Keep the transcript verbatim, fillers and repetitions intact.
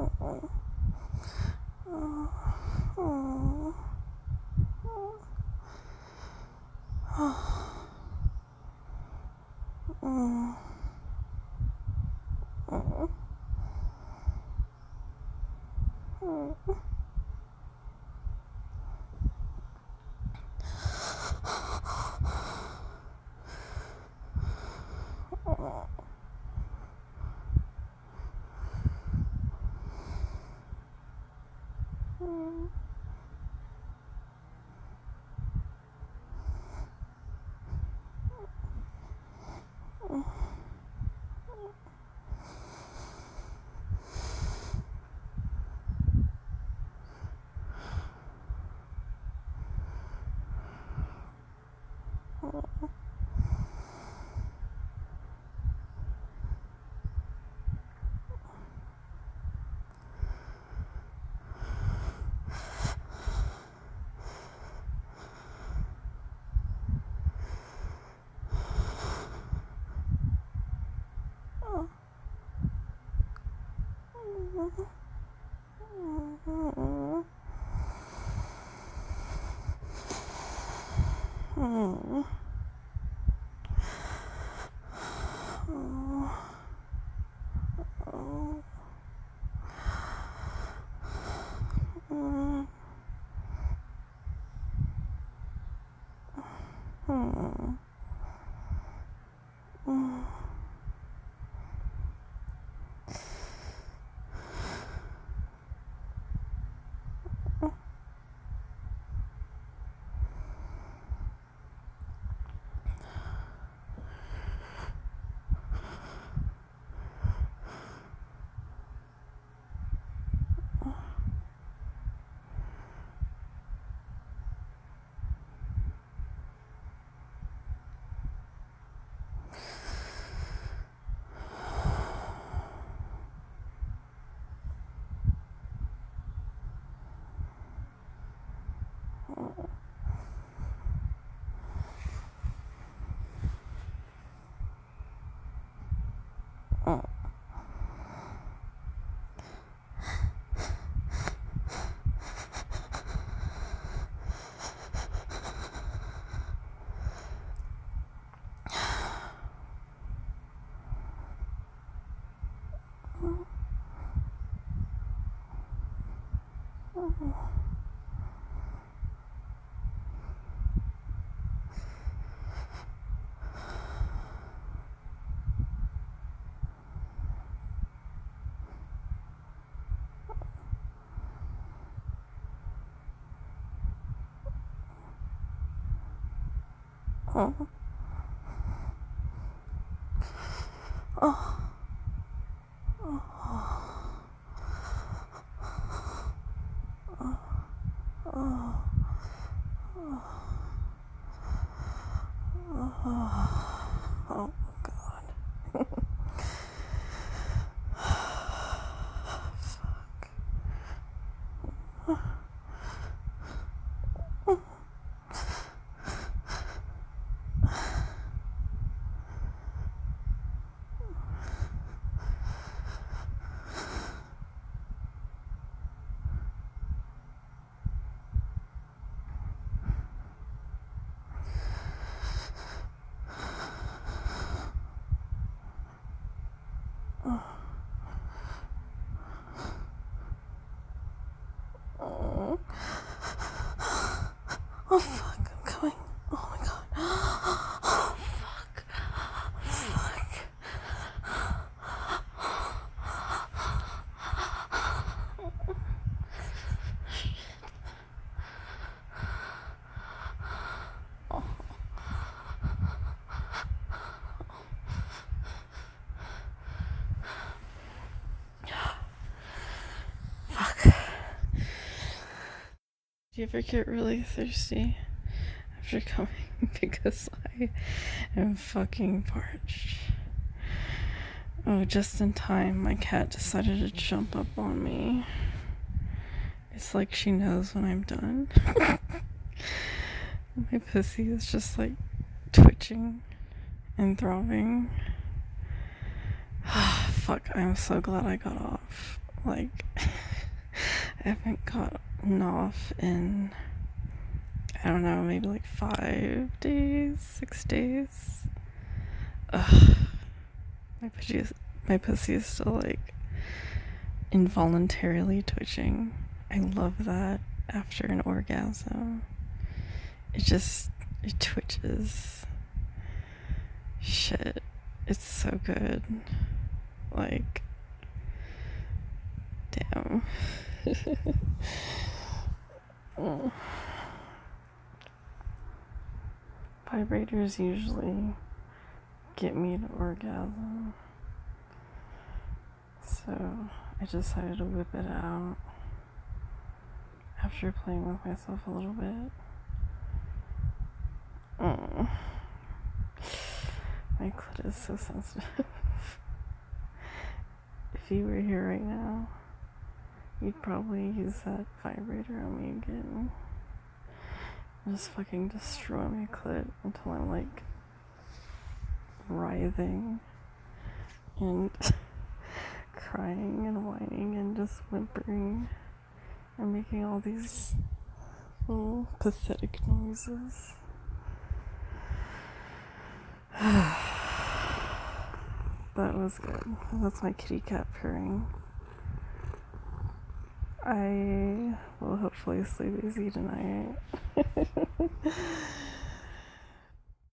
Oh. Oh. Oh, God. Oh, fuck, I'm coming. Oh, my God. Oh, fuck. Fuck. Fuck. Do you ever get really thirsty after coming? Because I am fucking parched. Oh, just in time, my cat decided to jump up on me. It's like she knows when I'm done. My pussy is just like twitching and throbbing. Fuck, I'm so glad I got off. Like, I haven't gotten off in, I don't know, maybe like five days, six days. Ugh. My pussy is, my pussy is still like involuntarily twitching. I love that after an orgasm. It just, it twitches. Shit. It's so good. Like, damn. Oh. Vibrators usually get me to orgasm. So I decided to whip it out after playing with myself a little bit. Oh. My clit is so sensitive. If you were here right now, you'd probably use that vibrator on me again. Just fucking destroy my clit until I'm like writhing and crying and whining and just whimpering and making all these little pathetic noises. That was good. That's my kitty cat purring. I will hopefully sleep easy tonight.